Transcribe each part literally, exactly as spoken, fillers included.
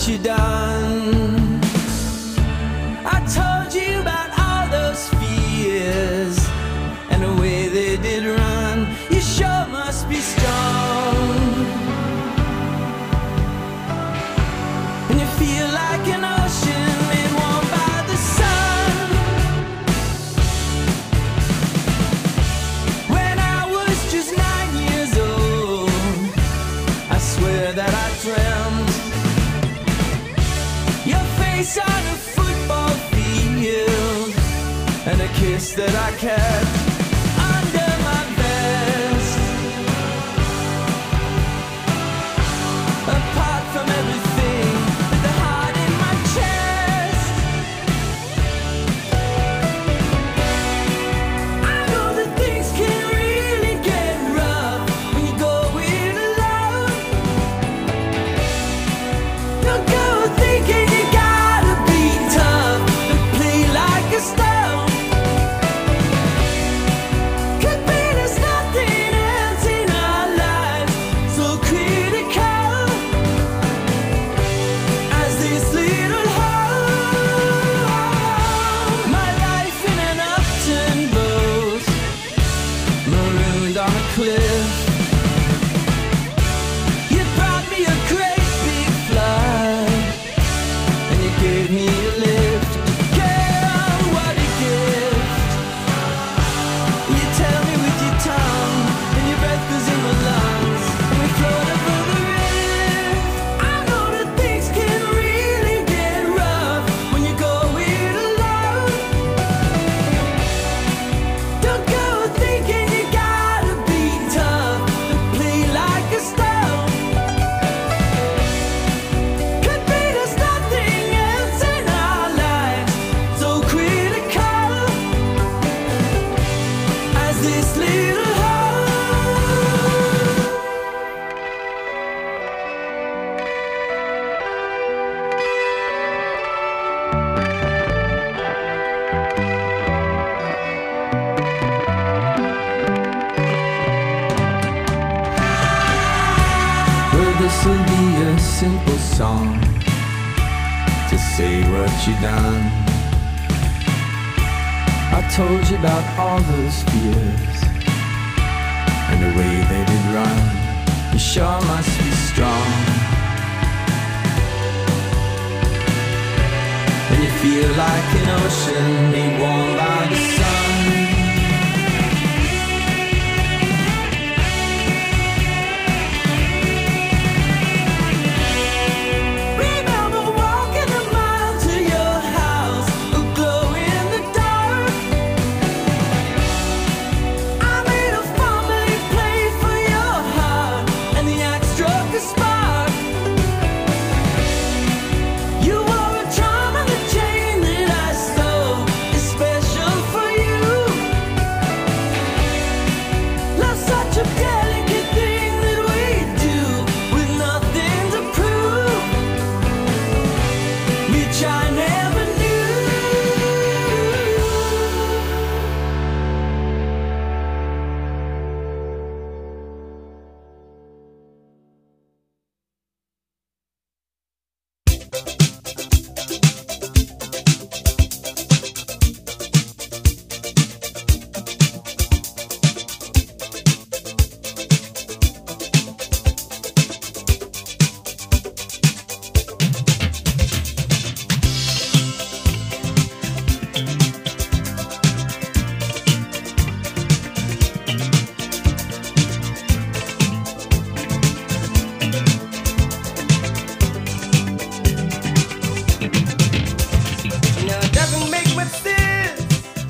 you done. I told you about all those fears and the way they did run. You sure must be strong, and you feel like an ocean made warm by the sun. When I was just nine years old, I swear that I dreamt your face on a football field and a kiss that I kept under my vest. Apart from everything, with the heart in my chest, I know that things can really get rough when you go it alone. Don't go thinking you gotta be tough, but play like a stone. Could be there's nothing else in our lives so critical as this little home. My life in an upturned boat, marooned on a cliff. You brought me a great big flood, and you gave me a lift. Girl, what a gift. You tell me with your tongue, and your breath was in my lungs, and we float over the rift. I know that things can really get rough when you go it alone. Don't go thinking you gotta be tough, but play like a stone. Could be there's nothing else in our lives so critical as this little home. Well, this'll be a simple song to say what you done. I told you about all those fears and the way they did run. You sure must be strong, and you feel like an ocean made warm by the sun. Remember walking a mile to your house, a glow in the dark. I made a family play for your heart, and the axe struck a spark. You wore a charm on the chain that I stole, it's special for you. Love's such a delicate thing that we do with nothing to prove, which I never knew. No, it doesn't make much sense.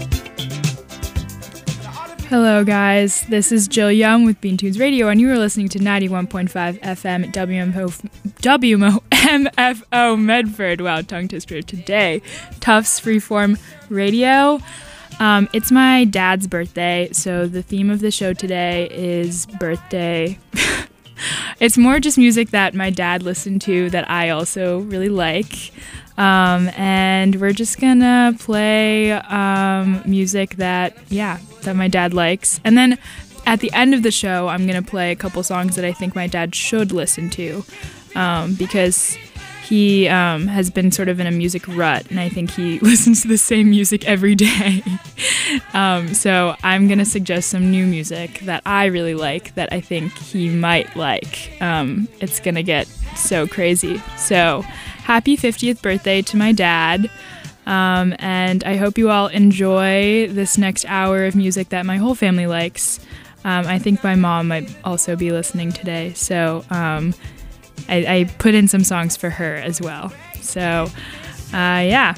Hello, guys. This is Jill Young with Bean Tunes Radio, and you are listening to ninety-one point five F M at W M O M F O Medford. Wow, tongue twister today. Tufts Freeform Radio. Um, it's my dad's birthday, so the theme of the show today is birthday. It's more just music that my dad listened to that I also really like. Um, and we're just gonna play um, music that, yeah, that my dad likes. And then at the end of the show, I'm gonna play a couple songs that I think my dad should listen to, um, because he um, has been sort of in a music rut, and I think he listens to the same music every day. um, so I'm going to suggest some new music that I really like that I think he might like. Um, it's going to get so crazy. So happy fiftieth birthday to my dad. Um, and I hope you all enjoy this next hour of music that my whole family likes. Um, I think my mom might also be listening today. So um, I, I put in some songs for her as well. So, uh, yeah.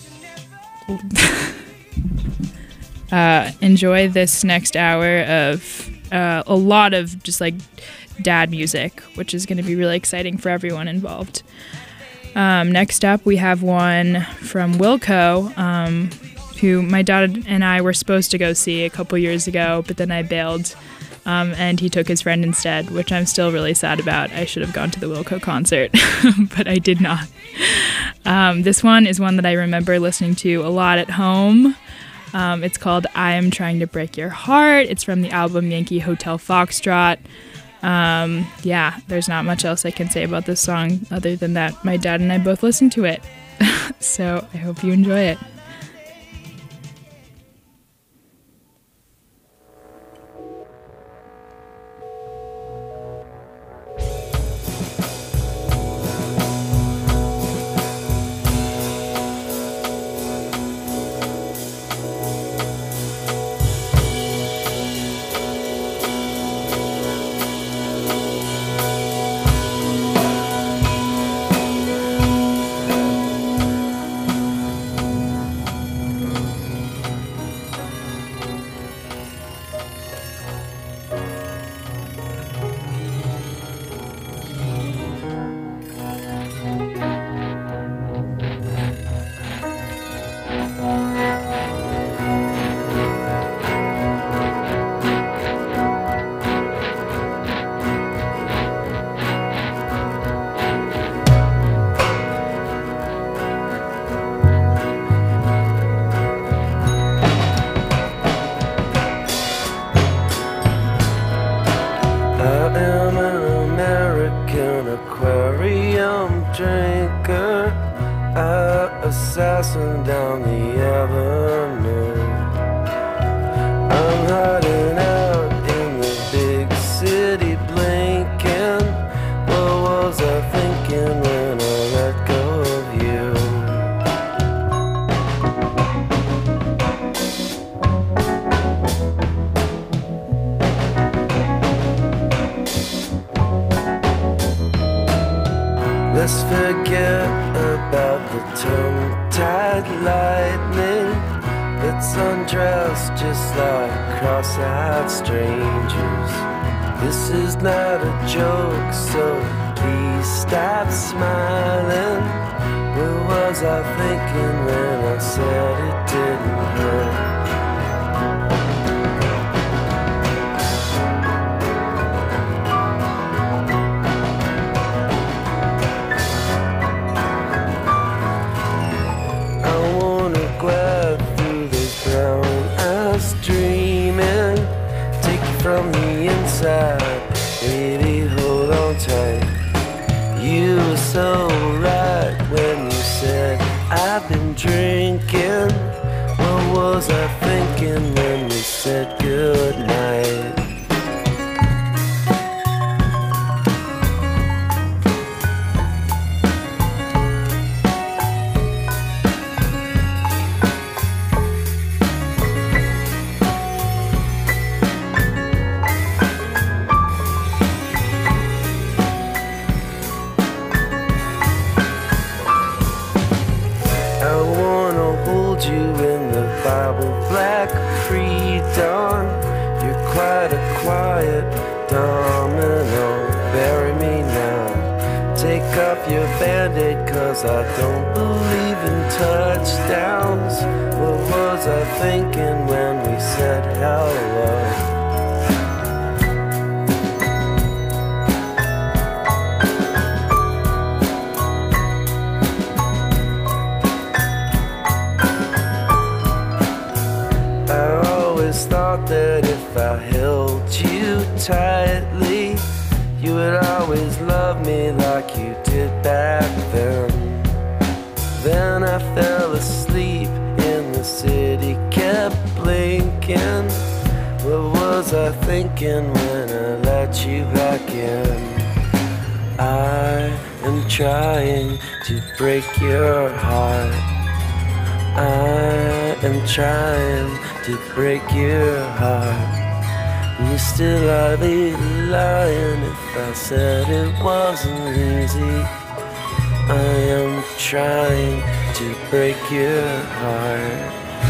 uh, enjoy this next hour of uh, a lot of just like dad music, which is going to be really exciting for everyone involved. Um, next up, we have one from Wilco, um, who my dad and I were supposed to go see a couple years ago, but then I bailed. Um, and he took his friend instead, which I'm still really sad about. I should have gone to the Wilco concert, but I did not. Um, this one is one that I remember listening to a lot at home. Um, it's called I Am Trying to Break Your Heart. It's from the album Yankee Hotel Foxtrot. Um, yeah, there's not much else I can say about this song other than that my dad and I both listened to it. So I hope you enjoy it. Assassin down the avenue. I'm hiding out in the big city, blinking. What was I thinking when I let go of you? Let's forget about the tongue-tied lightning. Let's undress just like cross-eyed strangers. This is not a joke, so please stop smiling. What was I thinking when I said it didn't hurt? From the inside, baby, hold on tight. You were so right when you said I've been drinking. What was I thinking when we said goodnight? I don't believe in touchdowns. What was I thinking when we said hello? I always thought that if I held you tightly, You would always love me like you did back then. Then I fell asleep and the city kept blinking. What was I thinking when I let you back in? I am trying to break your heart. I am trying to break your heart. You still I'd be lying if I said it wasn't easy. I am trying to break your heart.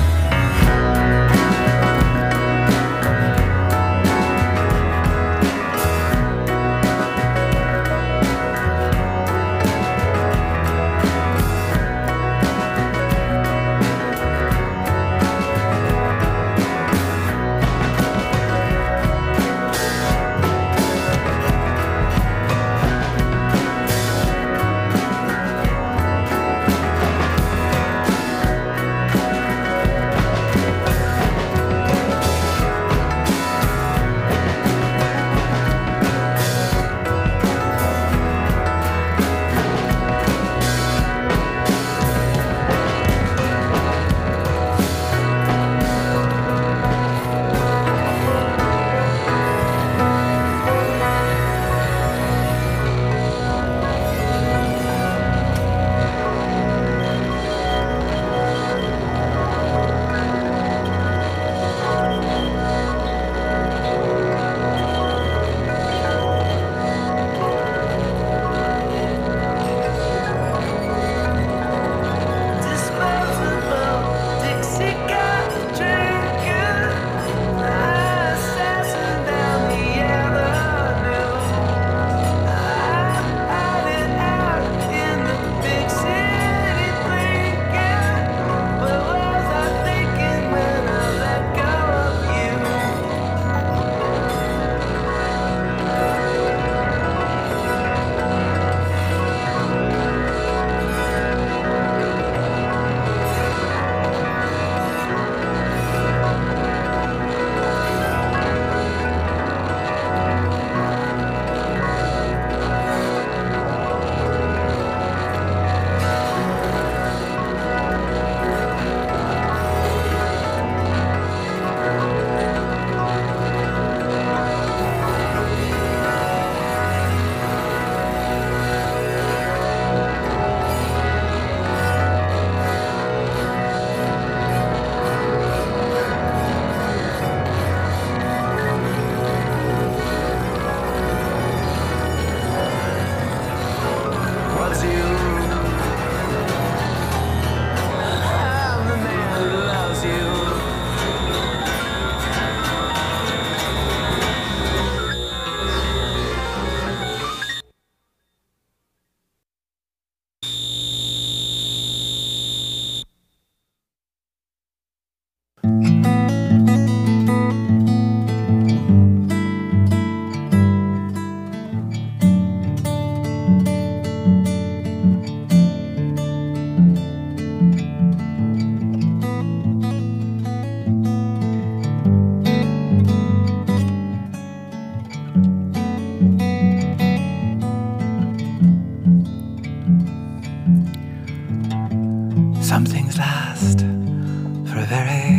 Some things last for a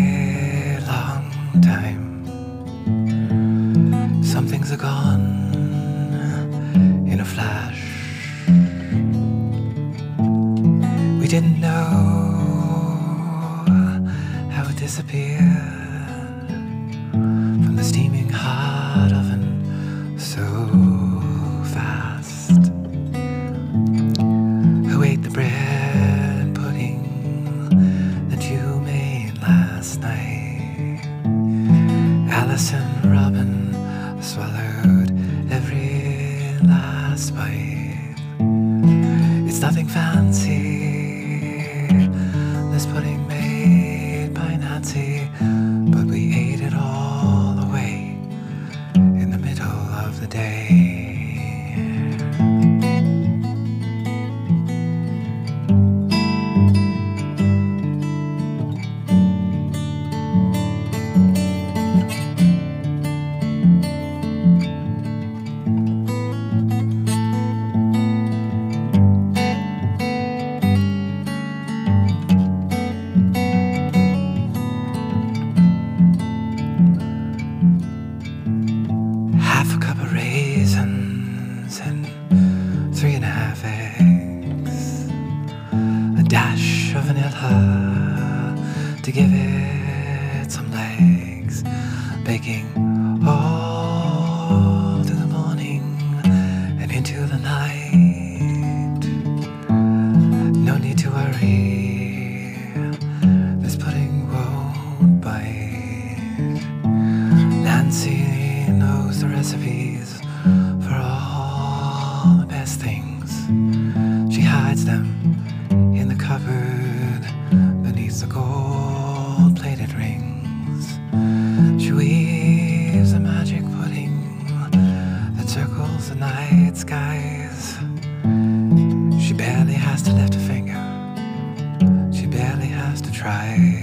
very long time. Some things are gone in a flash. We didn't know how it disappeared from the steaming hot oven so fast. Who ate the bread Alice and Robin swallowed every last bite. It's nothing fancy, this pudding made by Nancy, but we ate it all away in the middle of the day. cakes, baking all through the morning and into the night. No need to worry, this pudding won't bite. Nancy knows the recipes for all the best things. She hides them in the cupboard beneath the gold-plated rings. She weaves a magic pudding that circles the night skies. She barely has to lift a finger. She barely has to try.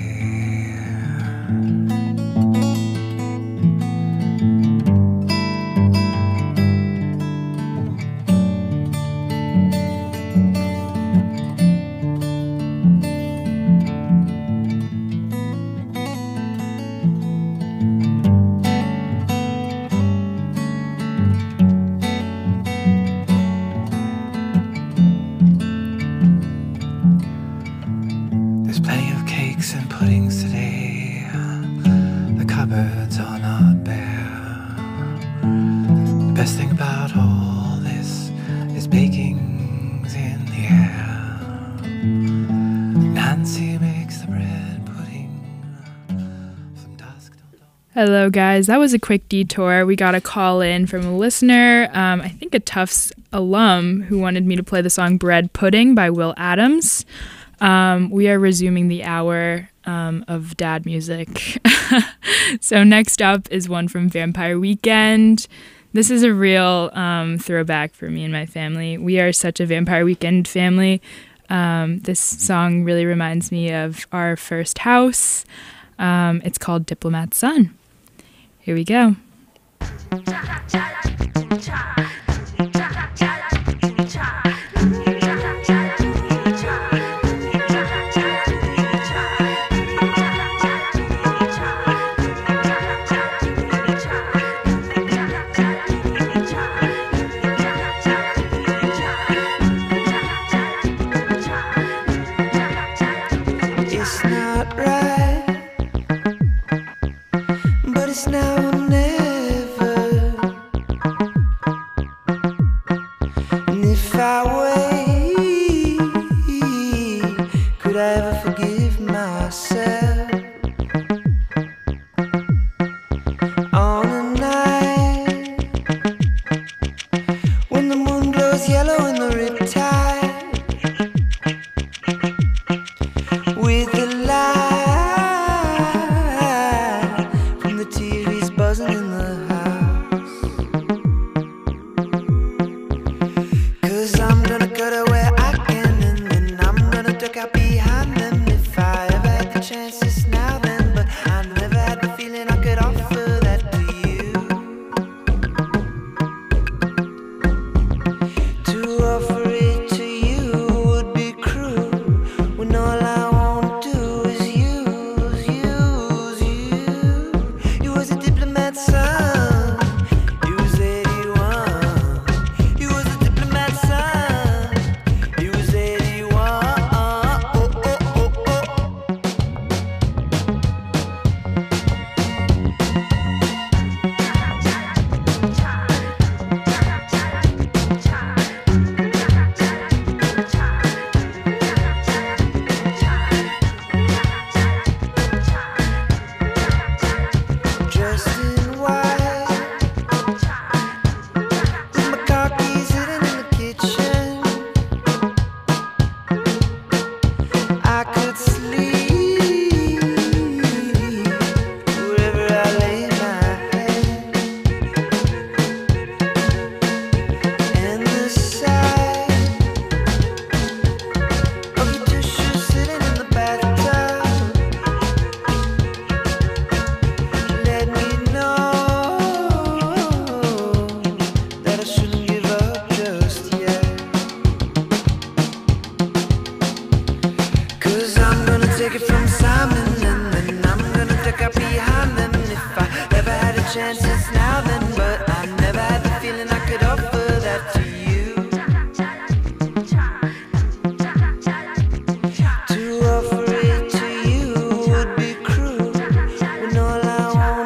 There's plenty of cakes and puddings today. The cupboards are not bare. The best thing about all this is baking's in the air. Nancy makes the bread pudding from dusk till dawn. Hello, guys. That was a quick detour. We got a call in from a listener, um, I think a Tufts alum, who wanted me to play the song Bread Pudding by Will Adams. Um, we are resuming the hour um, of dad music. So next up is one from Vampire Weekend. This is a real um, throwback for me and my family. We are such a Vampire Weekend family. Um, this song really reminds me of our first house. Um, it's called Diplomat's Son. Here we go. It's not right, but it's now or never. And if I wait, could I ever forgive myself? On a night when the moon glows yellow in the riptide, with the light from the T V's buzzing in the house. 'Cause I'm gonna cut her where I can, and then I'm gonna duck out behind them. If I ever had the chance, it's now then, but I never had the feeling I could offer that to you. To offer it to you would be cruel, when all I want to do is use, use you. You was a diplomat's son. You was eighty-one. You was a diplomat's son. You was eighty-one. Oh, oh, oh, oh. Dressed in white, with my car keys hidden in the kitchen. I could sleep wherever I lay my head. And the sight of your tissue sitting in the bathtub let me know that I shouldn't give up just yet. 'Cause I'm gonna take it from Simon, and then I'm gonna duck out behind them. If I ever had a chance, it's now then, but I never had the feeling I could offer that to you. To offer it to you would be cruel, when all I want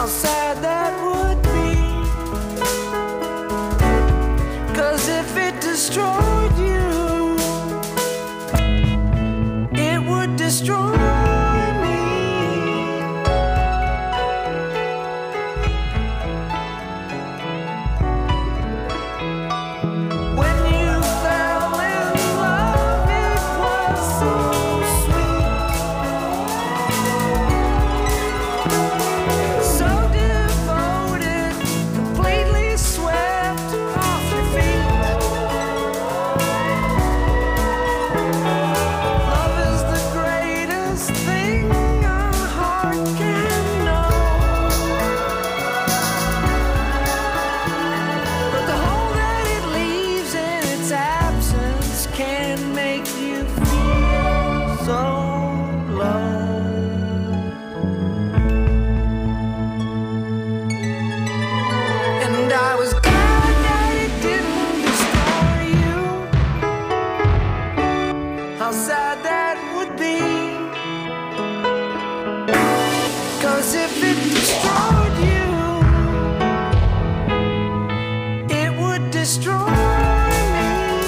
sad that would be. 'Cause if it destroyed you, it would destroy me. When you fell in love, it was so sweet, so devoted, completely swept off your feet. Love is the greatest thing a heart can know. But the hole that it leaves in its absence can make you feel so low. And I was glad that it didn't destroy you. How sad that would be. 'Cause if it destroyed you, it would destroy me.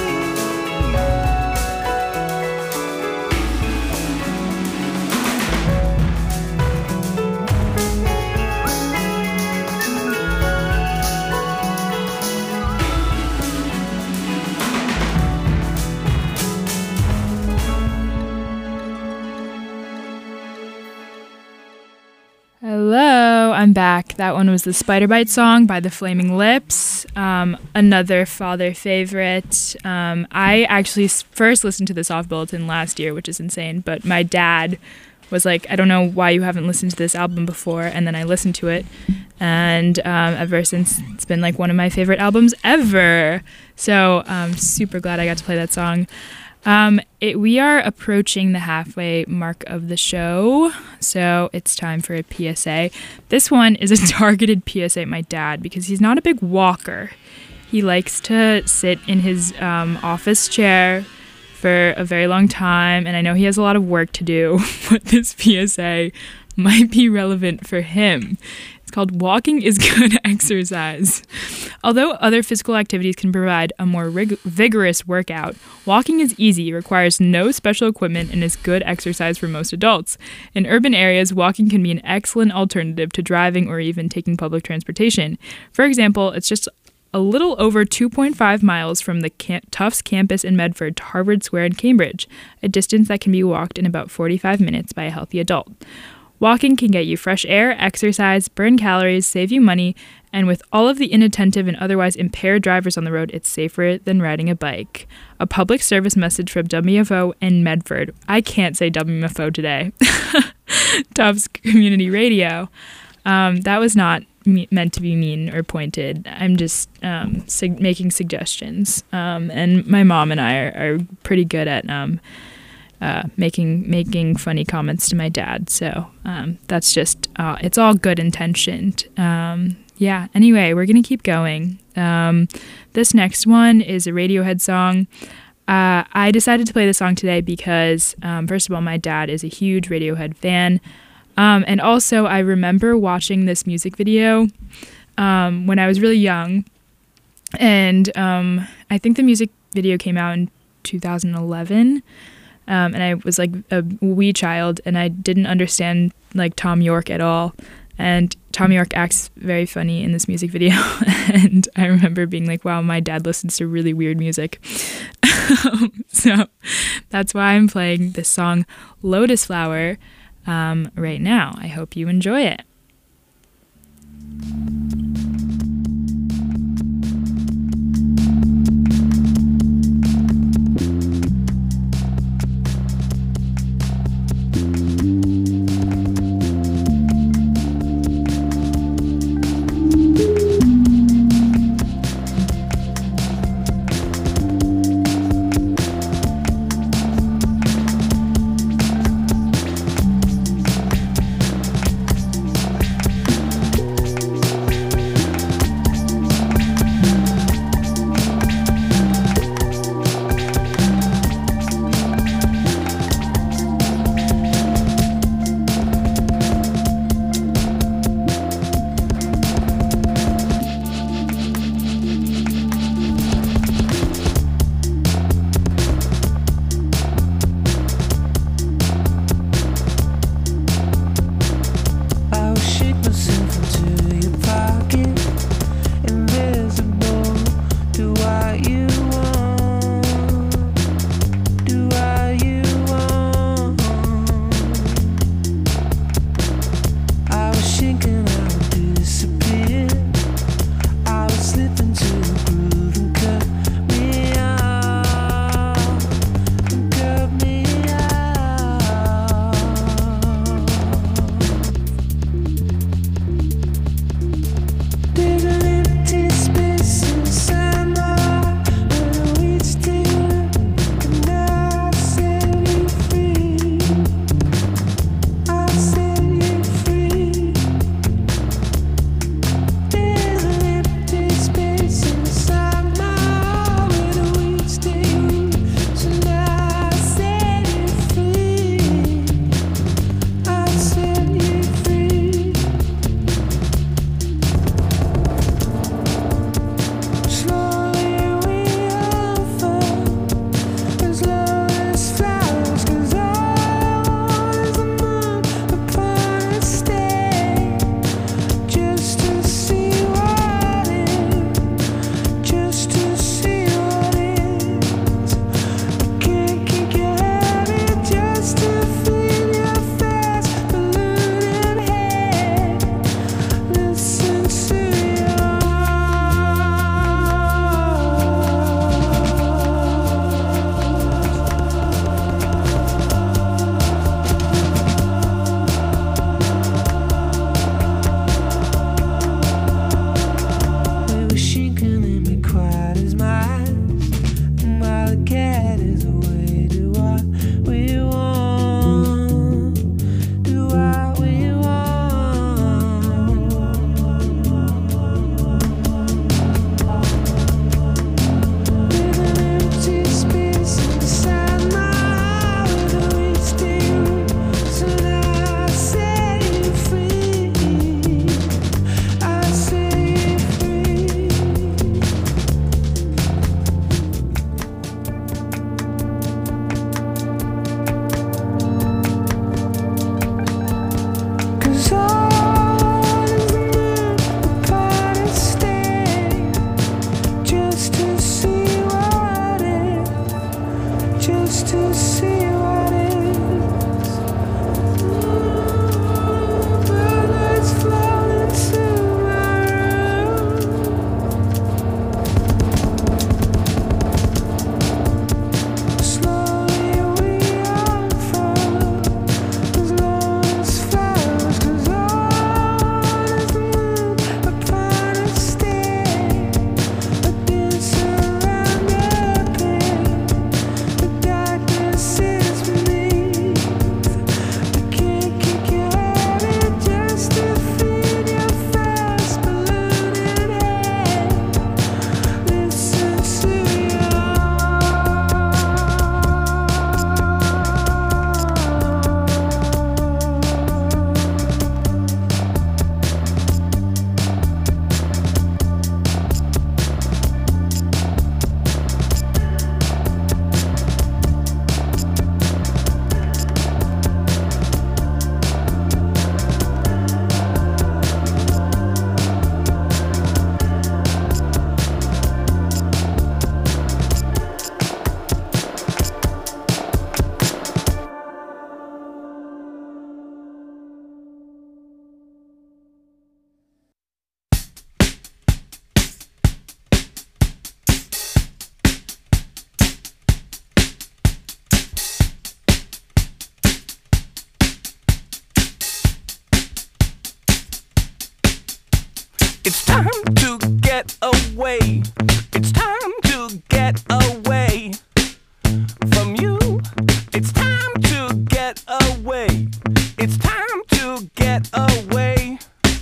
Hello, I'm back. That one was the Spider Bite song by the Flaming Lips, um, another father favorite. Um, I actually s- first listened to this off Bulletin last year, which is insane, but my dad was like, I don't know why you haven't listened to this album before, and then I listened to it, and um, ever since it's been like one of my favorite albums ever. So I'm super glad I got to play that song. Um, it, we are approaching the halfway mark of the show, so it's time for a P S A. This one is a targeted P S A at my dad because he's not a big walker. He likes to sit in his um, office chair for a very long time, and I know he has a lot of work to do, but this P S A might be relevant for him. It's called Walking is Good Exercise. Although other physical activities can provide a more rig- vigorous workout, walking is easy, requires no special equipment, and is good exercise for most adults. In urban areas, walking can be an excellent alternative to driving or even taking public transportation. For example, it's just a little over two point five miles from the Cam- Tufts campus in Medford to Harvard Square in Cambridge, a distance that can be walked in about forty-five minutes by a healthy adult. Walking can get you fresh air, exercise, burn calories, save you money, and with all of the inattentive and otherwise impaired drivers on the road, it's safer than riding a bike. A public service message from W F O and Medford. I can't say W F O today. Tufts Community Radio. Um, that was not me- meant to be mean or pointed. I'm just um, sig- making suggestions. Um, and my mom and I are, are pretty good at um, uh, making making funny comments to my dad. So um, that's just, uh, it's all good intentioned. Um, yeah, anyway, we're going to keep going. Um, this next one is a Radiohead song. Uh, I decided to play the song today because, um, first of all, my dad is a huge Radiohead fan. Um, and also, I remember watching this music video um, when I was really young. And um, I think the music video came out in two thousand eleven. Um, and I was like a wee child, and I didn't understand like Tom York at all. And Tom York acts very funny in this music video. And I remember being like, wow, my dad listens to really weird music. So that's why I'm playing this song Lotus Flower um, right now. I hope you enjoy it. Thank time to get away. It's time to get away from you. It's time to get away. It's time to get away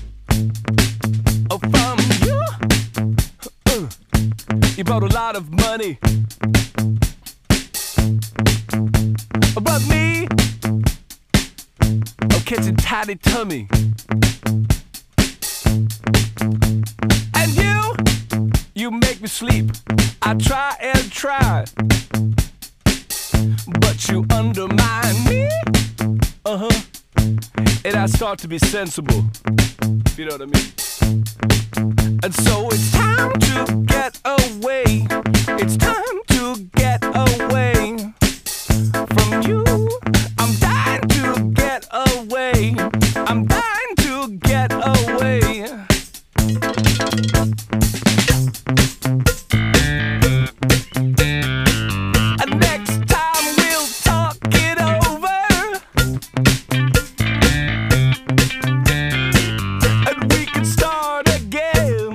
oh, from you. Uh, you brought a lot of money, but me, I'm catching tiny tummy. And you, you make me sleep. I try and try, but you undermine me. Uh-huh. And I start to be sensible, if you know what I mean. And so it's time to get away. It's time to get away from you. I'm dying to get away. I'm dying to get away. And next time we'll talk it over, and we can start again.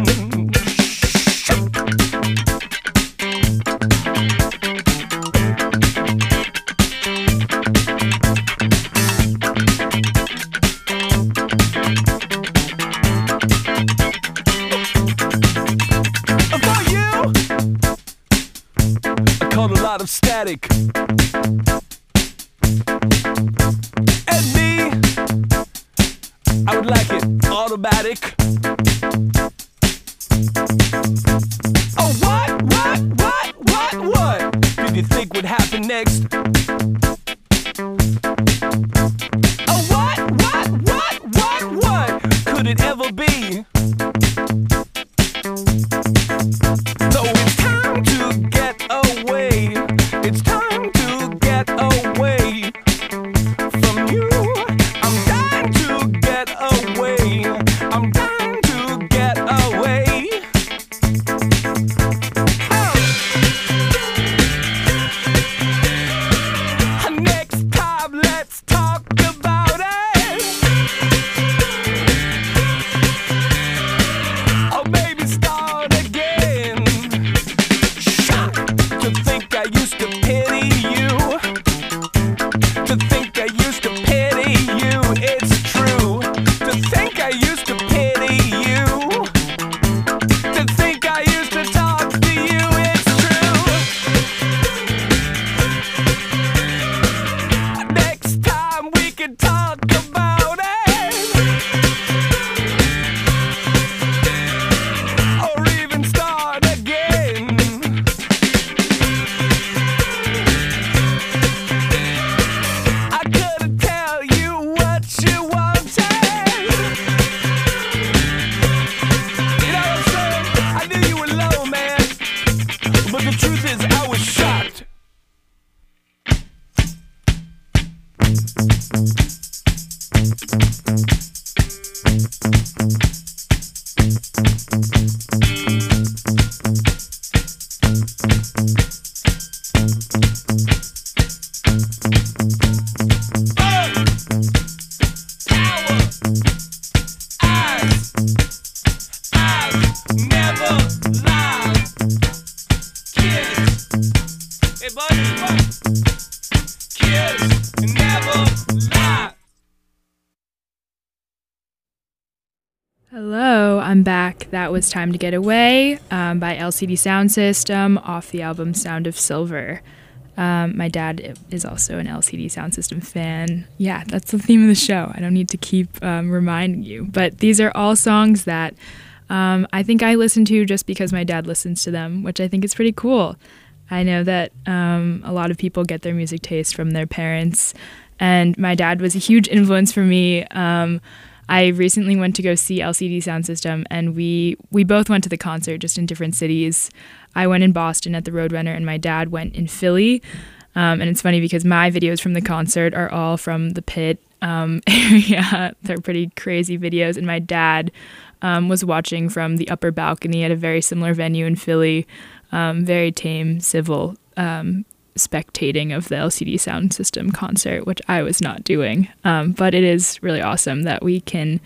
For you, I caught a lot of static. And me, I would like it automatic. Oh, what, what, what, what, what did you think would happen next? Oh, what, what, what, what, what could it ever be? So it's time to get away. It's time to get away from you. I'm dying to get away. I'm dying to get away. Oh. Next time, let's talk about it. Or maybe start again. Shocked to think I used to pity you. To think I used to pity you. It's true. To think I used to pity you. To think I used to talk to you. It's true. Next time we can talk about it. Or even start again. I couldn't tell you what you wanted. You know what I'm saying? I knew you were low, man. But the truth is, I was shocked. Fun, power, eyes, eyes never lie. Kids, hey buddy, what? Kids never lie. Hello, I'm back. That was Time to Get Away um, by L C D Sound System off the album Sound of Silver. Um, my dad is also an L C D Sound System fan. Yeah, that's the theme of the show. I don't need to keep um, reminding you. But these are all songs that um, I think I listen to just because my dad listens to them, which I think is pretty cool. I know that um, a lot of people get their music taste from their parents, and my dad was a huge influence for me. Um, I recently went to go see L C D Sound System, and we we both went to the concert, just in different cities. I went in Boston at the Roadrunner, and my dad went in Philly. Um, and it's funny because my videos from the concert are all from the Pit um, area. They're pretty crazy videos, and my dad um, was watching from the upper balcony at a very similar venue in Philly. Um, very tame, civil um, spectating of the L C D Sound System concert, which I was not doing. Um, but it is really awesome that we can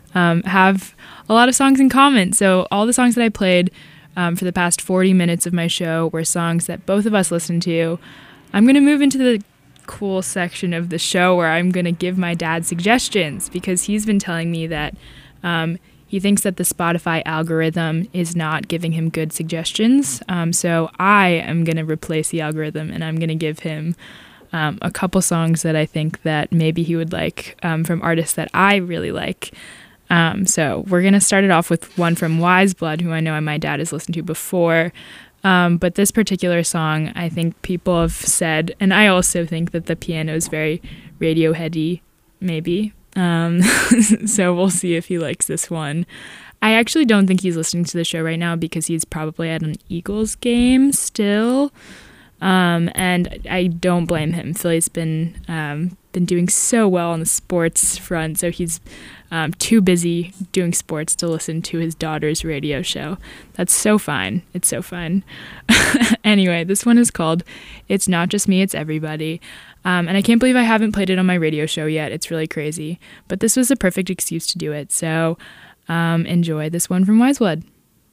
um, have a lot of songs in common. So all the songs that I played um, for the past forty minutes of my show were songs that both of us listened to. I'm going to move into the cool section of the show where I'm going to give my dad suggestions, because he's been telling me that um, he thinks that the Spotify algorithm is not giving him good suggestions. Um, so I am going to replace the algorithm, and I'm going to give him um, a couple songs that I think that maybe he would like um, from artists that I really like. Um, so we're going to start it off with one from Wise Blood, who I know my dad has listened to before. Um, but this particular song, I think people have said, and I also think that the piano is very Radioheady, maybe. Um, so we'll see if he likes this one. I actually don't think he's listening to the show right now because he's probably at an Eagles game still. Um, and I don't blame him. Philly's been um, been doing so well on the sports front, so he's um, too busy doing sports to listen to his daughter's radio show. That's so fine. It's so fine. Anyway, this one is called It's Not Just Me, It's Everybody. Um, and I can't believe I haven't played it on my radio show yet. It's really crazy. But this was the perfect excuse to do it. So um, enjoy this one from Wise Blood.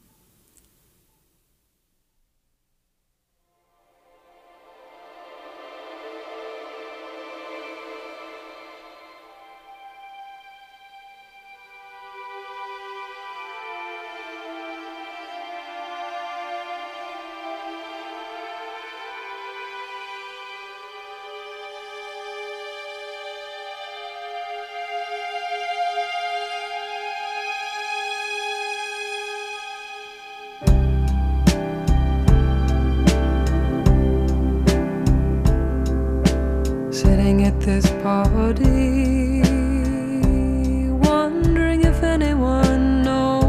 Sitting at this party, wondering if anyone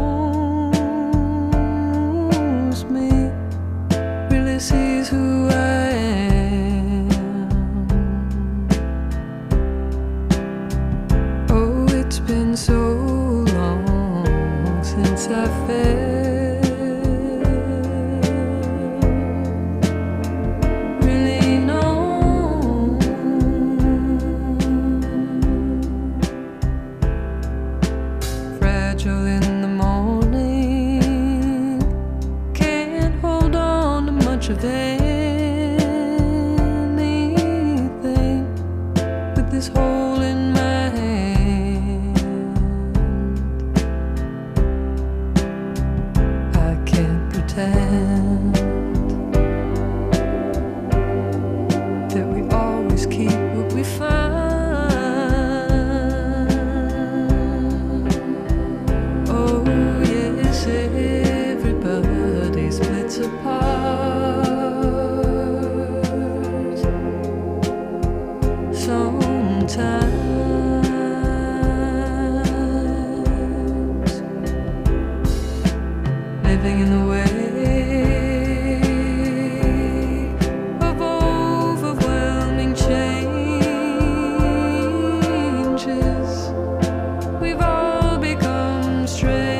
knows me, really sees who I am. Oh, it's been so long since I felt in the morning, can't hold on to much of anything with this hole in my hand. I can't pretend that we always keep what we find. Everybody splits apart sometimes, living in the way of overwhelming changes. We've all become strange,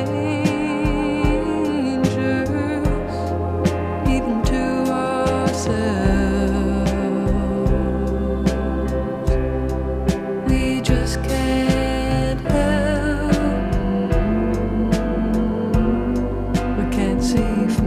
we just can't help, we can't see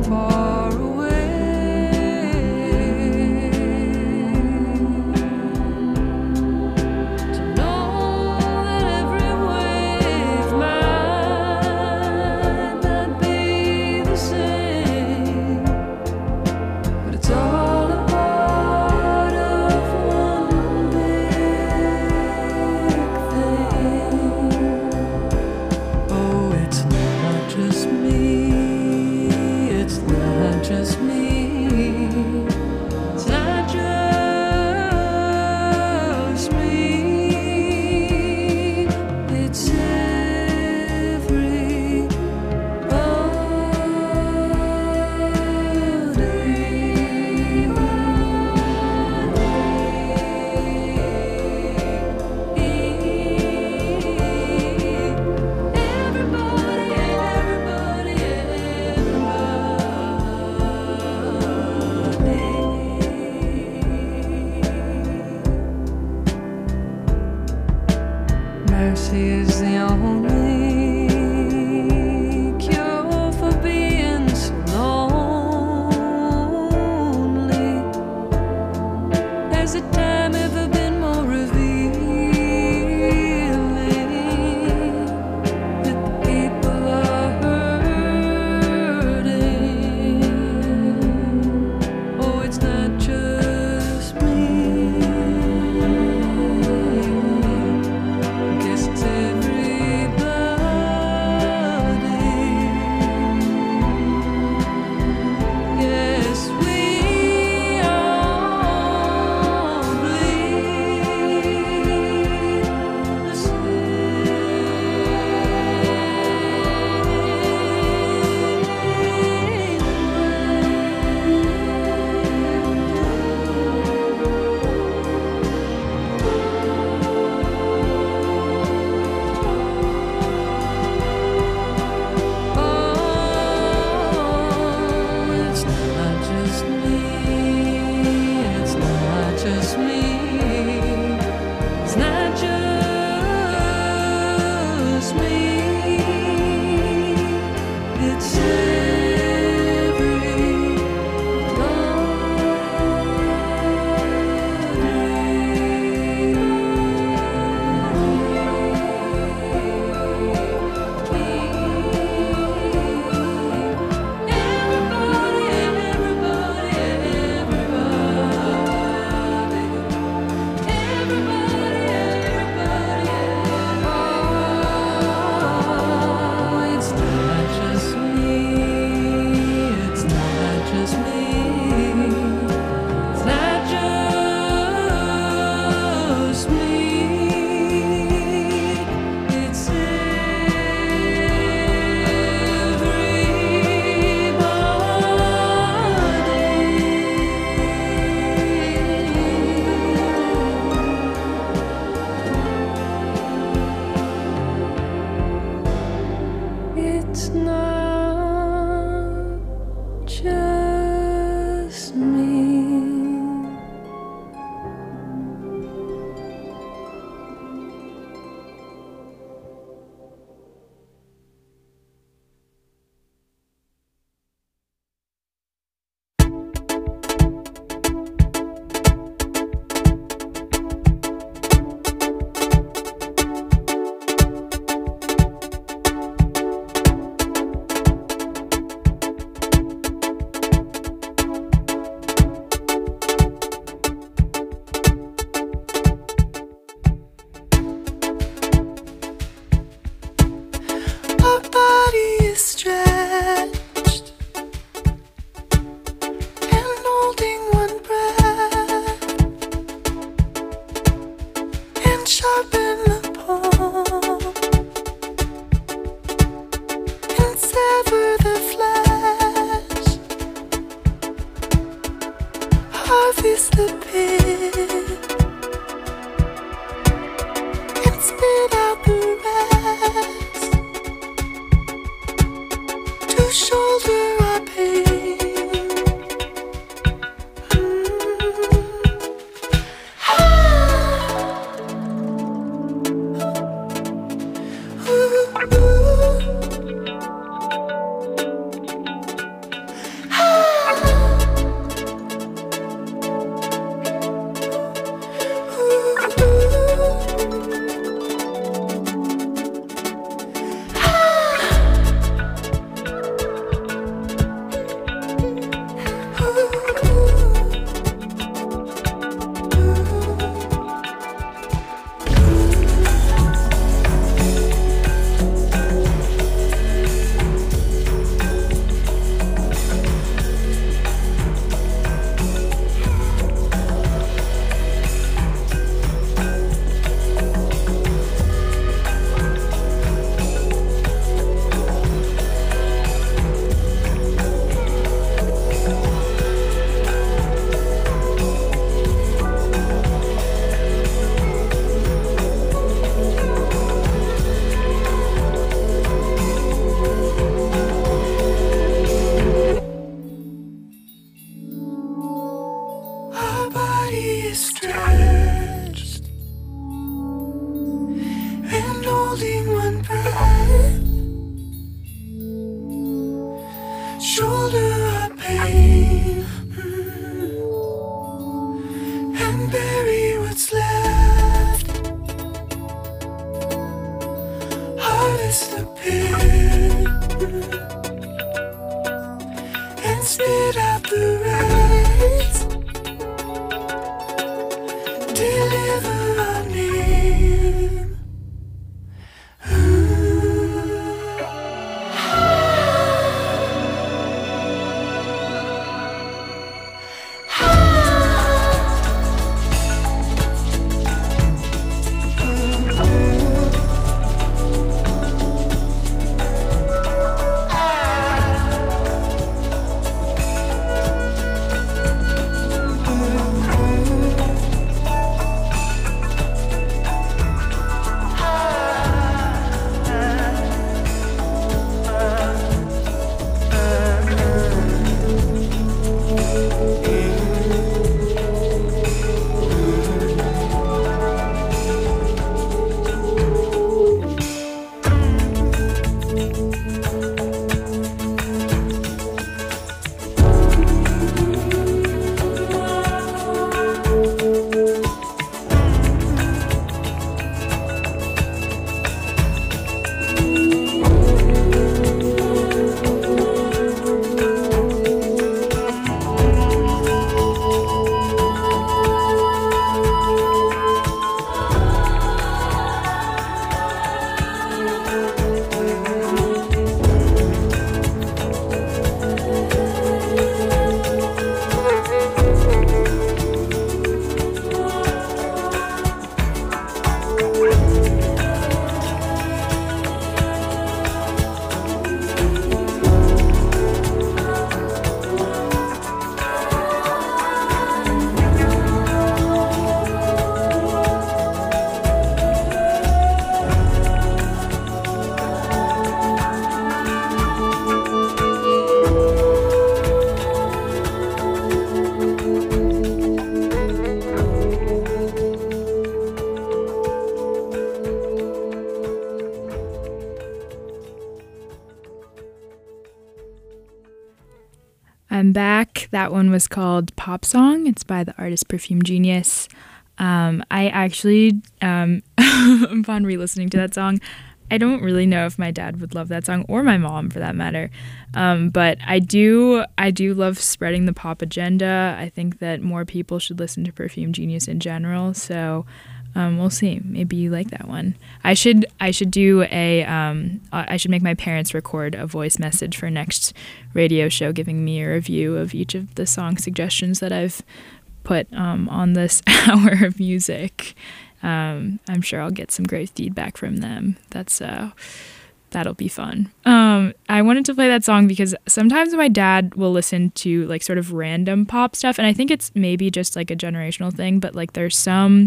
I'm back. That one was called Pop Song. It's by the artist Perfume Genius. Um, I actually, um, upon re-listening to that song, I don't really know if my dad would love that song, or my mom for that matter. Um, but I do, I do love spreading the pop agenda. I think that more people should listen to Perfume Genius in general. So um, we'll see. Maybe you like that one. I should, I should do a, um, I should make my parents record a voice message for next radio show, giving me a review of each of the song suggestions that I've put um, on this hour of music. Um, I'm sure I'll get some great feedback from them. That's uh, that'll be fun. Um, I wanted to play that song because sometimes my dad will listen to like sort of random pop stuff, and I think it's maybe just like a generational thing, but like there's some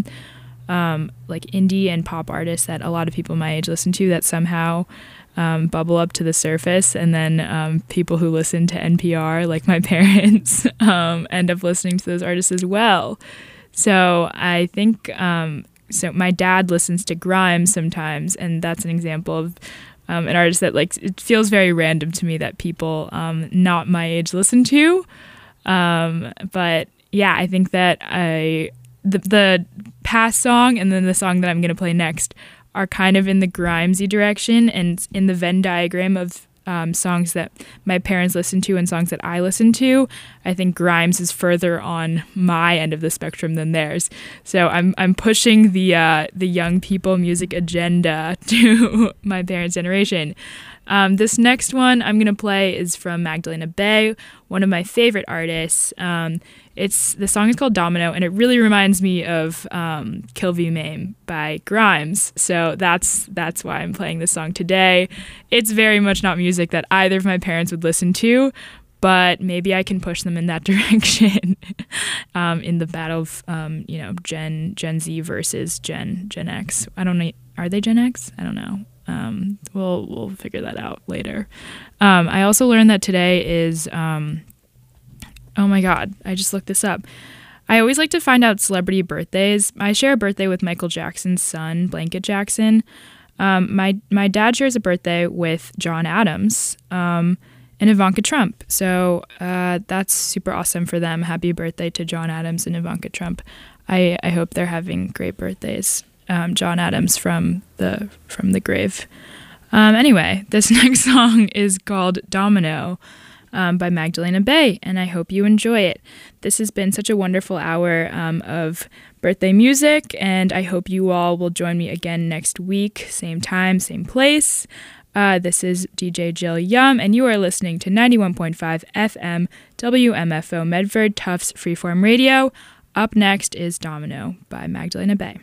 um, like indie and pop artists that a lot of people my age listen to that somehow um, bubble up to the surface, and then um, people who listen to N P R, like my parents, um, end up listening to those artists as well. So I think um, so my dad listens to Grimes sometimes, and that's an example of um, an artist that like it feels very random to me that people um, not my age listen to. Um, but yeah, I think that I the, the past song and then the song that I'm going to play next are kind of in the Grimesy direction, and in the Venn diagram of Um, songs that my parents listen to and songs that I listen to, I think Grimes is further on my end of the spectrum than theirs. So I'm I'm pushing the uh, the young people music agenda to my parents' generation. Um, this next one I'm gonna play is from Magdalena Bay, one of my favorite artists. Um, it's the song is called Domino, and it really reminds me of um, Kill V Mame by Grimes. So that's that's why I'm playing this song today. It's very much not music that either of my parents would listen to, but maybe I can push them in that direction um, in the battle of um, you know Gen Gen Z versus Gen Gen X. I don't know. Are they Gen X? I don't know. Um, we'll we'll figure that out later. Um, I also learned that today is. Um, Oh my God, I just looked this up. I always like to find out celebrity birthdays. I share a birthday with Michael Jackson's son, Blanket Jackson. Um, my my dad shares a birthday with John Adams um, and Ivanka Trump. So uh, that's super awesome for them. Happy birthday to John Adams and Ivanka Trump. I, I hope they're having great birthdays. Um, John Adams from the from the grave. Um, anyway, this next song is called Domino. Um, by Magdalena Bay, and I hope you enjoy it. This has been such a wonderful hour um, of birthday music, and I hope you all will join me again next week, same time, same place. Uh, this is D J Jill Yum, and you are listening to ninety-one point five F M W M F O Medford Tufts Freeform Radio. Up next is Domino by Magdalena Bay.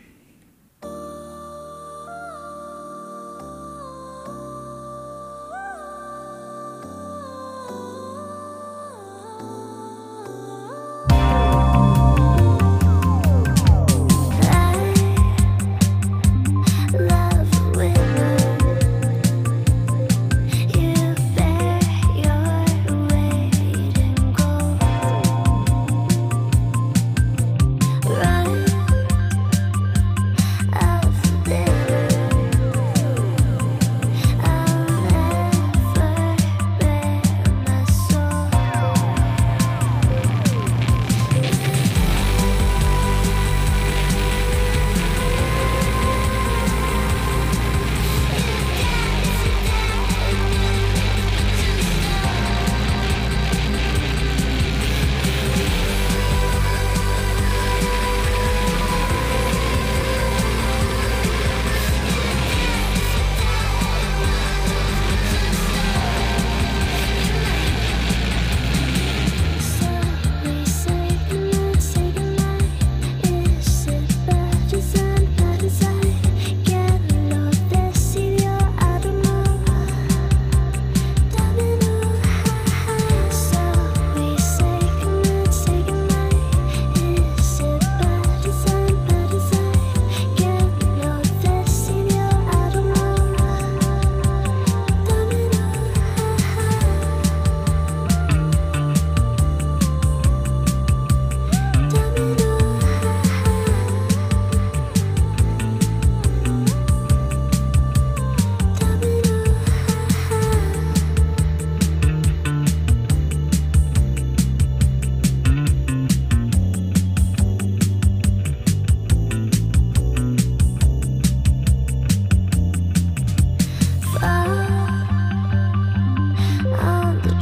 Running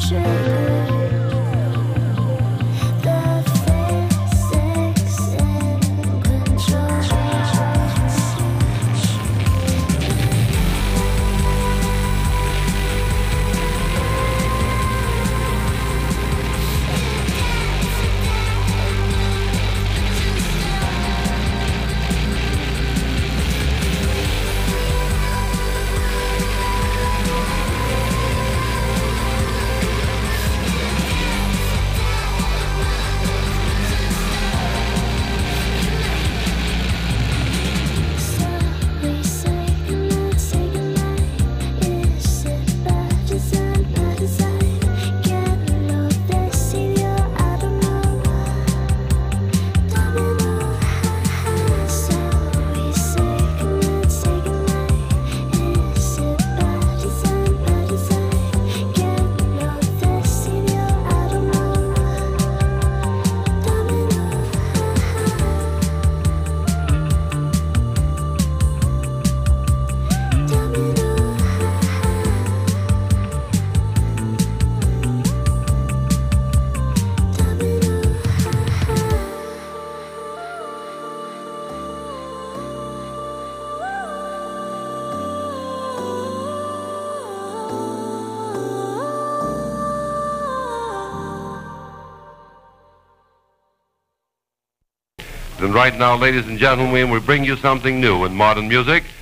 And right now, ladies and gentlemen, we bring you something new in modern music.